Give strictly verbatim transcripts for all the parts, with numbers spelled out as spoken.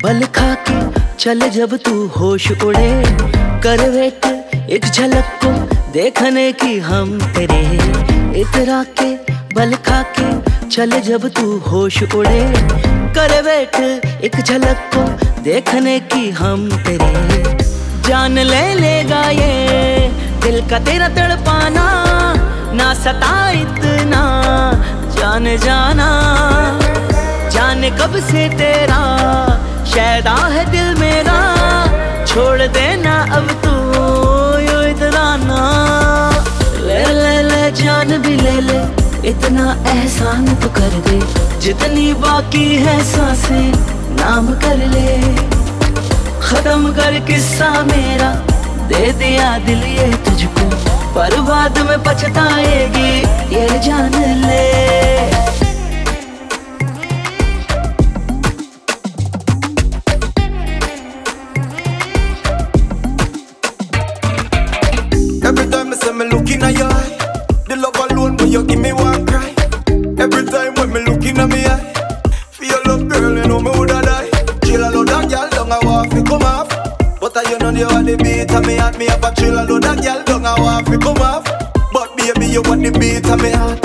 पल खा के चल जब तू होश उड़े, कर वेट एक झलक को देखने की हम तेरे। इतरा के बल खा के चल जब तू होश उड़े, कर वेट एक झलक को देखने की हम तेरे। जान ले लेगा ये दिल का तेरा तड़पाना, ना सता इतना जान जाना। जाने कब से तेरा शायदा है दिल मेरा, छोड़ देना अब तू यो इतराना। ले ले ले जान भी ले ले, इतना एहसान तो कर दे। जितनी बाकी है सांसें नाम कर ले। खत्म कर किस्सा मेरा, दे दिया दिल ये तुझको, पर बाद में पछताएगी ये जान ले। Every time I say me looking at your eye, the love alone when you give me one cry. Every time when me looking at me eye, for your love girl you know me woulda die. Chill a load of gyal down a want fi come off, but I you know you want the beat of me heart. Me have a chill a load of gyal down a want fi come off, but baby you want the beat of me heart.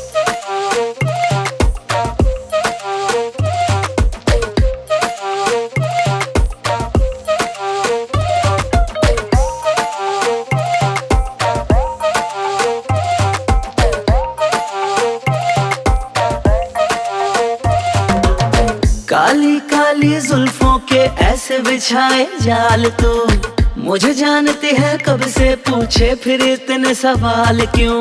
Kali Kali जुल्फों के ऐसे बिछाए जाल, तो मुझे जानती है कब से, पूछे फिर इतने सवाल क्यों।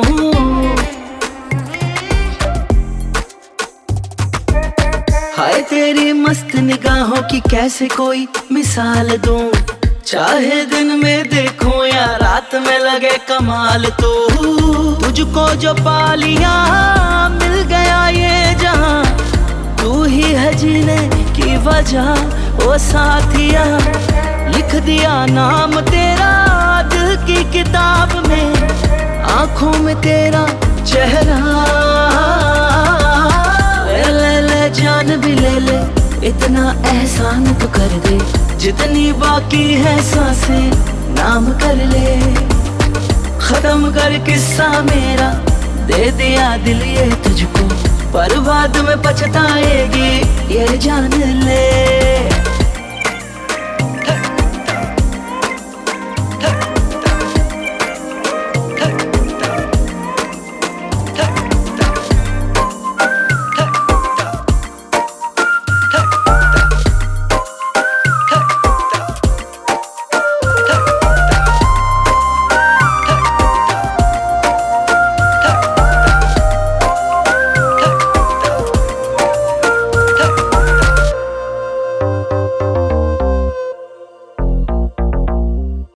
हाय तेरी मस्त निगाहों की कैसे कोई मिसाल दूं, चाहे दिन में देखूं या रात में लगे कमाल। तो तुझको जो पा लिया मिल गया ये जहां, तू ही है जीने की वजह ओ साथिया। लिख दिया नाम तेरा दिल की किताब में, आंखों में तेरा चेहरा। ले ले ले जान भी ले ले, इतना एहसान तो कर दे। जितनी बाकी है सांसें नाम कर ले। खत्म कर किस्सा मेरा, दे दिया दिल ये तुझको, पर बाद में पछताएगी ये जान ले।